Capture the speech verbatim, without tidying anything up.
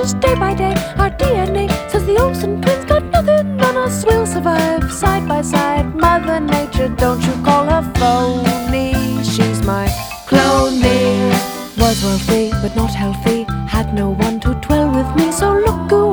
changes day by day. Our D N A says the Olsen twins got nothing on us. We'll survive side by side. Mother Nature, don't you call her phony. She's my cloney. Was wealthy but not healthy, had no one to dwell with me. So look who